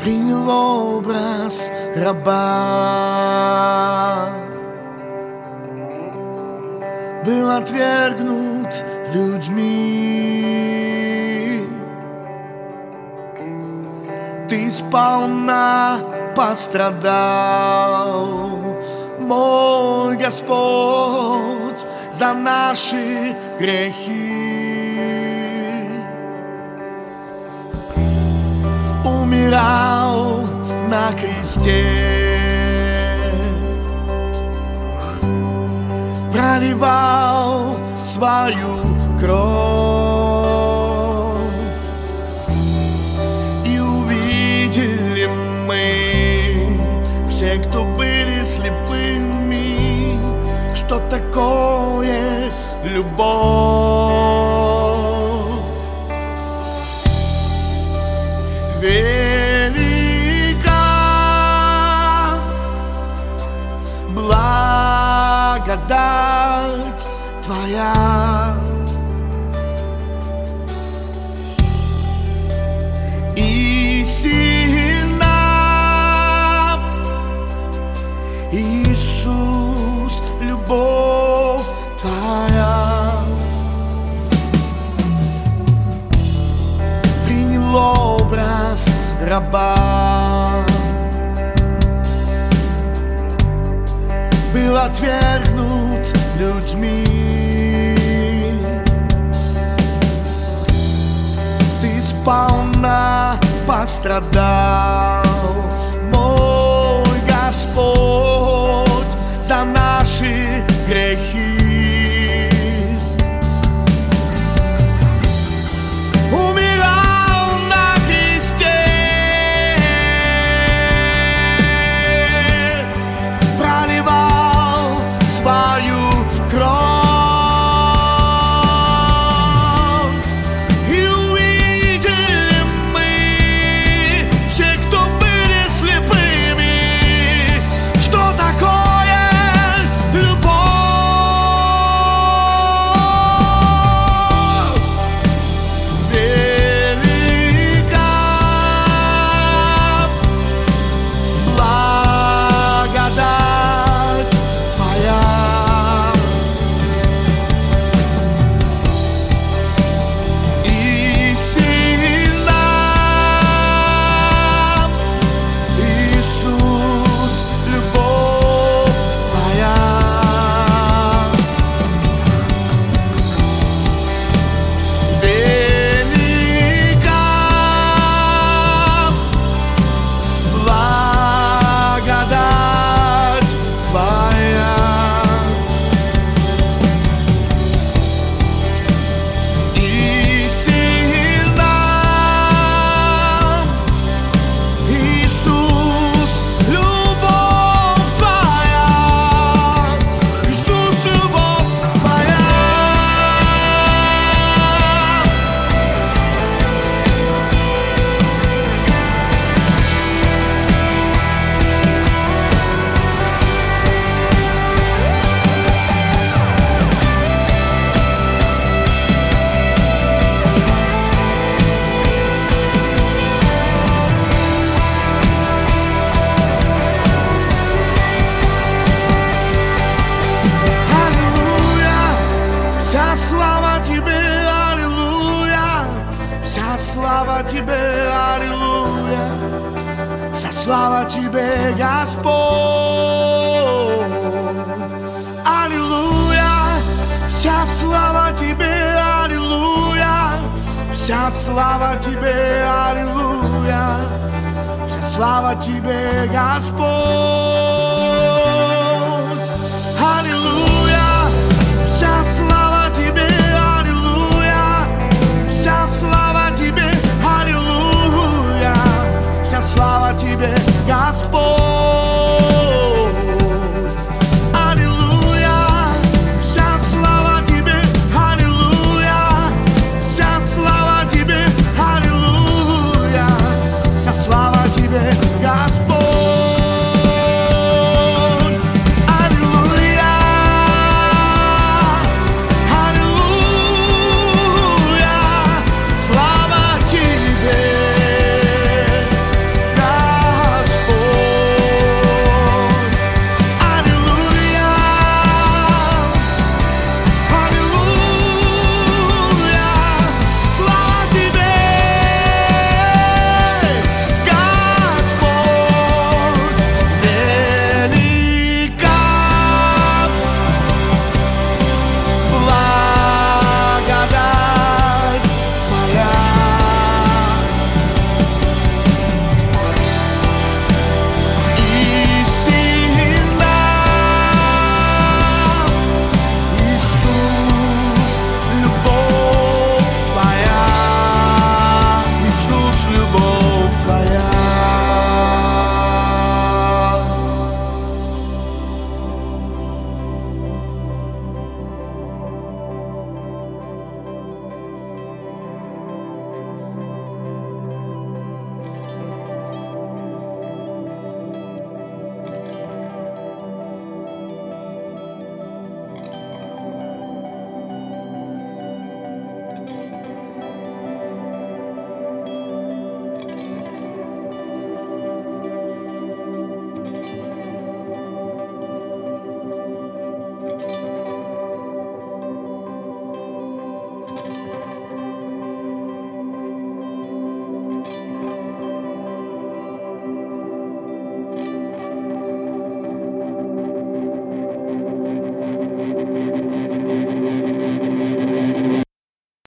принял образ раба, был отвергнут людьми. Ты сполна пострадал, мой Господь, за наши грехи. Умирал на кресте, проливал свою кровь, и увидели мы, все, кто были слепыми, что такое любовь. Велика благодать Твоя, и сильна, Иисус, любовь Твоя. Принял образ раба, был отвергнут людьми. Ты сполна пострадал, мой Господь, за наши грехи. Умирал на кресте, проливал свою кровь, и увидели мы, все, кто были слепыми, что такое любовь. Велика благодать Твоя, и сильна, Иисус, любовь Твоя. Велика благодать Твоя, и сильна, Иисус, любовь Твоя, Иисус, любовь Твоя. Аллилуйя, вся слава Тебе, аллилуйя, вся слава Тебе, аллилуйя, вся слава Тебе, Господь. Аллилуйя, вся слава Тебе, аллилуйя, вся слава Тебе, аллилуйя, вся слава Тебе, Господь.